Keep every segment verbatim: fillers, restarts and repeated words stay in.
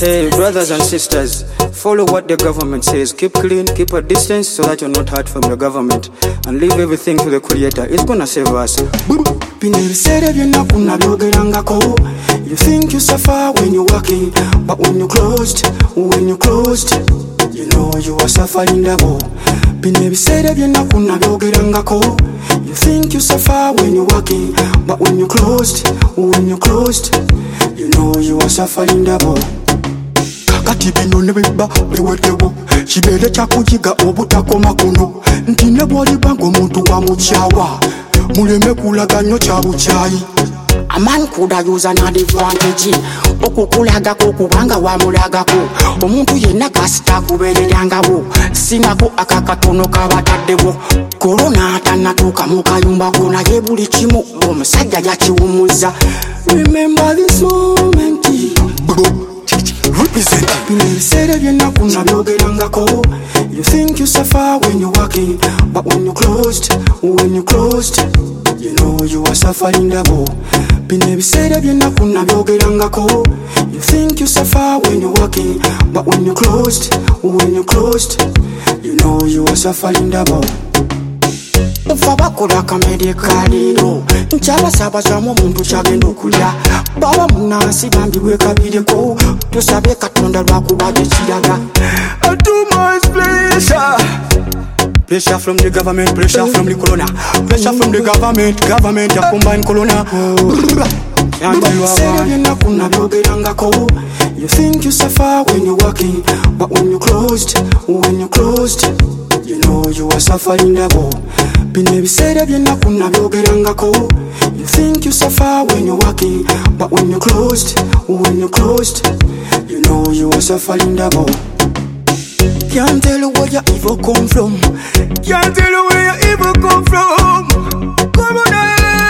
Hey, brothers and sisters, follow what the government says. Keep clean, keep a distance so that you're not hurt from the government. And leave everything to the Creator. It's gonna save us. You think you suffer when you're working, but when you're closed, when you're closed, you know you are suffering double. You think you suffer when you're working, but when you're closed, when you're closed, you know you are suffering double. Kakati bino nebeba biwetewo kibere kyakujiga obutakoma kuno nti ne bw'olibanga omuntu wa mukyawa muleme kulaga nnyo kyabukyayi. A man could have used an advantage okukulagako kubanga wamulagako omuntu yenna kasita kubeererangawo sinako akakatono kabataddewo korona atanatuuka mu kayumbako naye buli kimu omusajja yakiwummuza. Remember this moment. You think you suffer when you're working, but when you're closed, when you're closed, you know you are suffering double. You think you suffer when you're working, but when you're closed, when you're closed, you know you are suffering double. Ufabakola kamedikaliro nchabasabazamu omuntu kyagenda okulya baba munansi bambibwe kabireko tusabe katonda lwakuba tekiraga. Too much pressure. Pressure from the government, pressure from the corona, pressure from the government, government ya combine corona. You think you suffer when you're working, but when you're closed, when you're closed, you know you are suffering double. You think you suffer when you're working, but when you're closed, when you're closed, you know you are suffering double. Can't tell where your evil come from. Can't tell where your evil come from. Corona,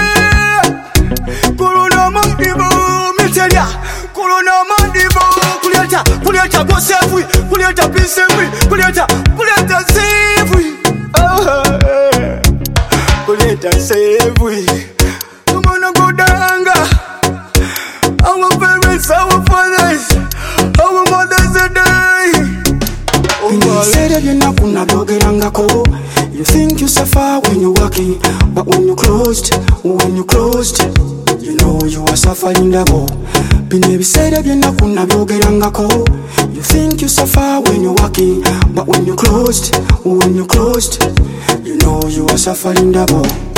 Corona man evil. Me tell ya, Corona man evil. Kuleta, kuleta go save we. Kuleta please save we. Kuleta, kuleta save we. Oh, kuleta save we. Come on, go down. Our parents, our fathers, our mothers are dying. You think you suffer when you're working, but when you're closed, when you're closed, you know you are suffering double. You think you suffer when you're working, but when you're closed, when you're closed, you know you are suffering double.